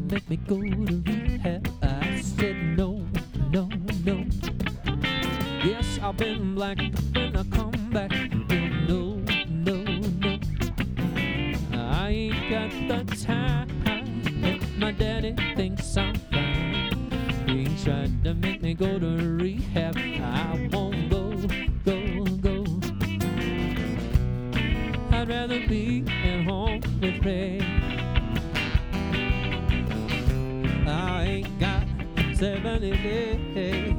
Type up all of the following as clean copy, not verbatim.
make me go to rehab. I said no, no, no. Yes, I've been black, but when I come back, no, no, no. I ain't got the time. If my daddy thinks I'm fine, he tried to make me go to rehab. I won't go, go, go. I'd rather be at home with Ray. I ain't got 70 days.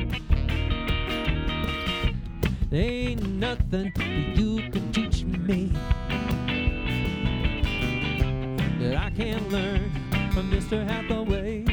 Ain't nothing you can teach me that I can't learn from Mr. Hathaway.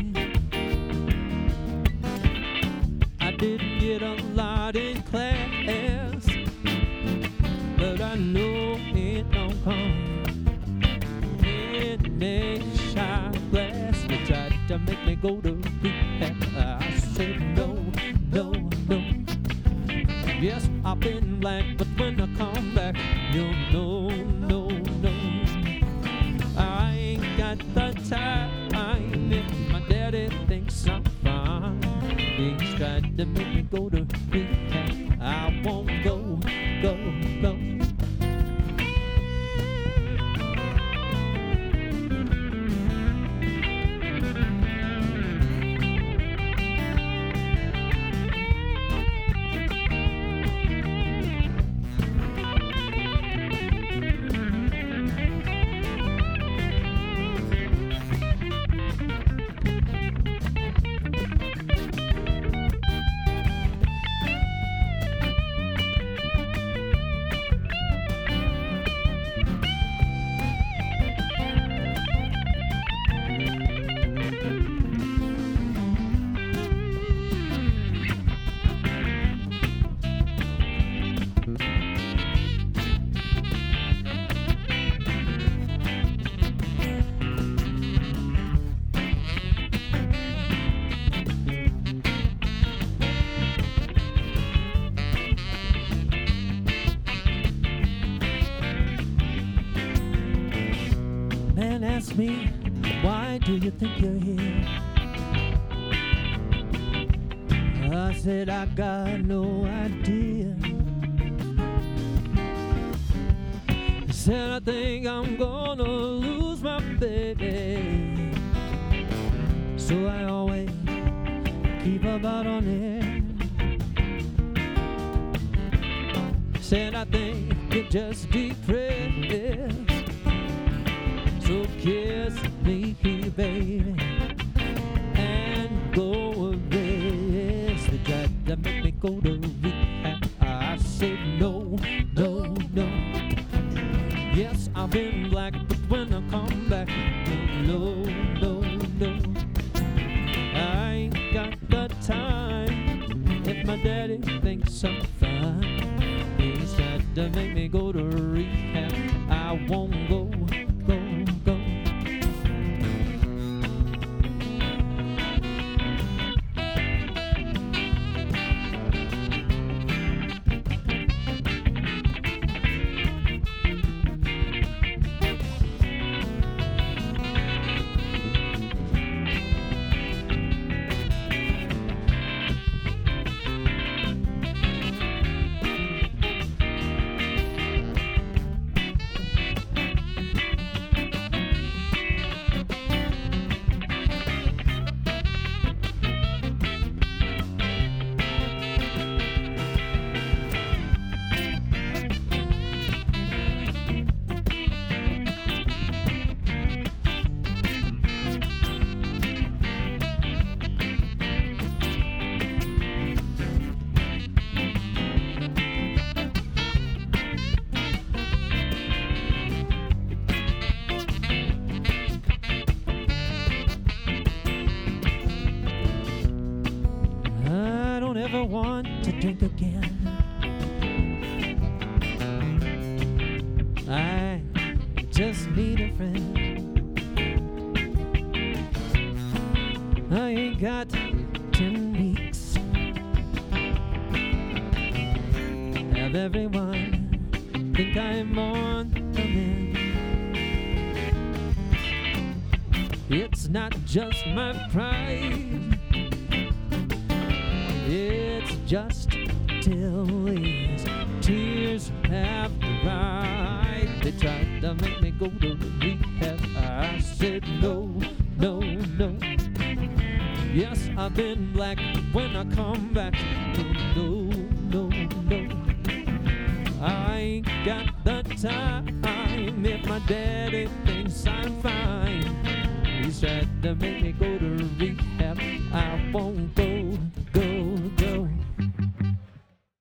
I didn't get a lot in class, but I know it don't come in a shot glass. They tried to make me go to rehab. I said no, no, no. Yes, I've been black, but when I come back, you'll know, no, no. I ain't got the time. If my daddy thinks I'm fine, he's tried to make me go to rehab. I won't go, go, go. Ask me, why do you think you're here? I said, I got no idea. I said, I think I'm gonna lose my baby, so I always keep a bottle on it. Said, I think you're just depressed, so kiss me, baby, and go away. They tried to make me go to rehab. I said no, no, no. Yes, I've been black, but when I come back, no, no, no. I ain't got the time. If my daddy thinks I'm fine, he's tried to make me go to rehab. I won't go, go, go. Never want to drink again. I just need a friend. I ain't got 10 weeks. Have everyone think I'm on the mend. It's not just my pride. It's just till these tears have dried. They tried to make me go to rehab. I said no, no, no. Yes, I've been black when I come back. No, no, no. I ain't got the time if my daddy thinks I'm fine. He's tried to make